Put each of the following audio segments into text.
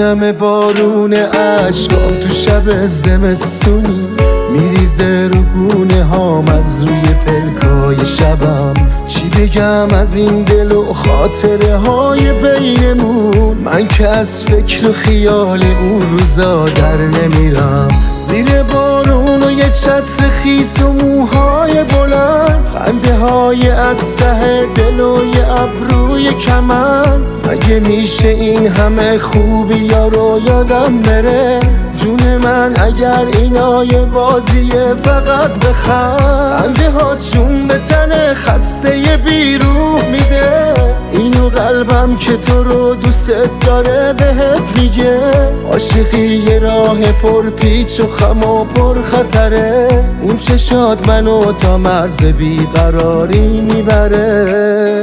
میبینم بارون عشقام تو شب زمستونی میریزه رو گونه هام از روی پلکای شبم. چی بگم از این دل و خاطره های بینمون، من که از فکر و خیال اون روزا در نمیرم. زیر بارون و یه چتر خیس و موهای بلند، خنده های از ته دل و یه ابروی کمند. مگه میشه این همه خوبی یا رو یادم بره؟ جون من اگر اینا یه بازیه فقط بخند. خنده ها چون به تن خسته بیروح میده، اینو قلبم که تو رو دوست داره بهت میگه. عاشقی یه راه پر پیچ و خم و پر خطره، اون چشات منو تا مرز بیقراری میبره.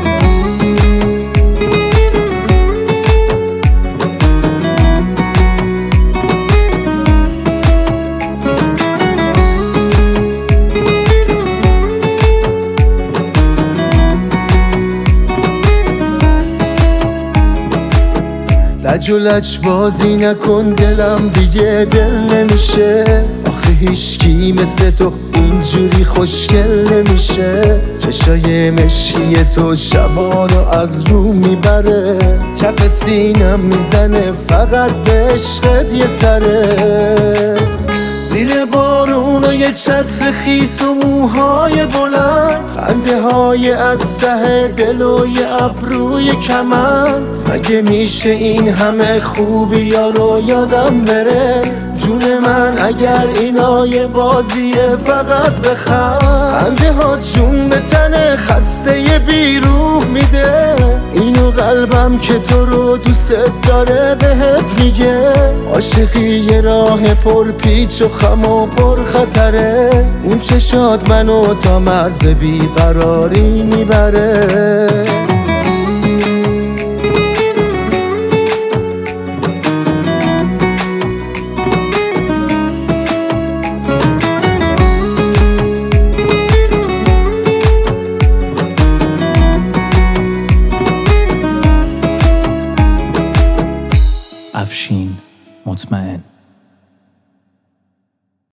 لج و لج بازی نکن دلم دیگه دل نمیشه. آخه هیچکی مثل تو اینجوری خوشگل نمیشه. چشای مشکی تو شبا رو از رو میبره، چپ سینم میزنه فقط به عشقت یه سره. زیر بارون و یه چتر خیس و موهای بلند، خنده های از ته دل و یه ابروی کمند. مگه میشه این همه خوبی یا رو یادم بره؟ جون من اگر اینا یه بازیه فقط بخند. خنده ها چون به تن خسته بیروح میده، اینو قلبم که تو رو دوست داره بهت میگه. عاشقی یه راه پر پیچ و خم و پر خطره، اون چشات منو تا مرز بیقراری میبره.